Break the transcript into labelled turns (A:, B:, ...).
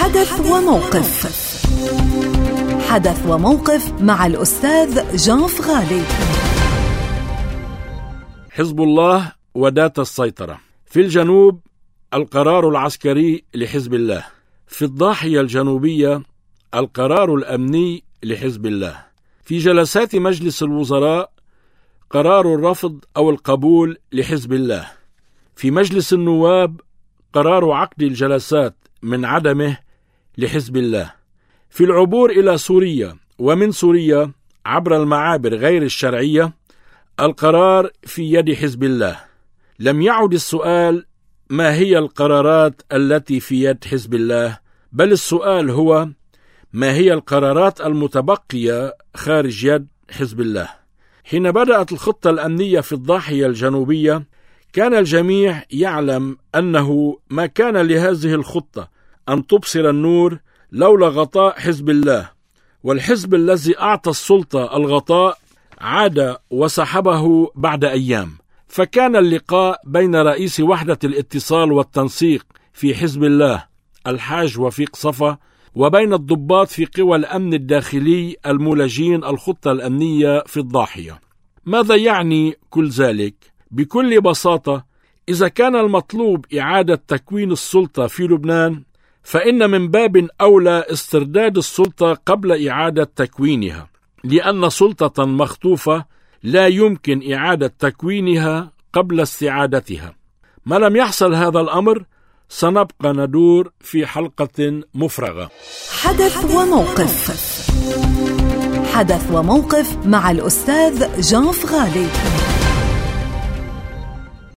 A: حدث وموقف. حدث وموقف مع الأستاذ جان فغالي.
B: حزب الله وداة السيطرة. في الجنوب القرار العسكري لحزب الله، في الضاحية الجنوبية القرار الأمني لحزب الله، في جلسات مجلس الوزراء قرار الرفض أو القبول لحزب الله، في مجلس النواب قرار عقد الجلسات من عدمه لحزب الله، في العبور إلى سوريا ومن سوريا عبر المعابر غير الشرعية القرار في يد حزب الله. لم يعد السؤال ما هي القرارات التي في يد حزب الله، بل السؤال هو ما هي القرارات المتبقية خارج يد حزب الله. حين بدأت الخطة الأمنية في الضاحية الجنوبية كان الجميع يعلم أنه ما كان لهذه الخطة أن تبصر النور لولا غطاء حزب الله، والحزب الذي أعطى السلطة الغطاء عاد وسحبه بعد أيام. فكان اللقاء بين رئيس وحدة الاتصال والتنسيق في حزب الله الحاج وفيق صفا وبين الضباط في قوى الأمن الداخلي المولجين الخطة الأمنية في الضاحية. ماذا يعني كل ذلك؟ بكل بساطة، إذا كان المطلوب إعادة تكوين السلطة في لبنان فإن من باب أولى استرداد السلطة قبل إعادة تكوينها، لأن سلطة مخطوفة لا يمكن إعادة تكوينها قبل استعادتها. ما لم يحصل هذا الأمر سنبقى ندور في حلقة مفرغة.
A: حدث وموقف. حدث وموقف مع الأستاذ جان فغالي.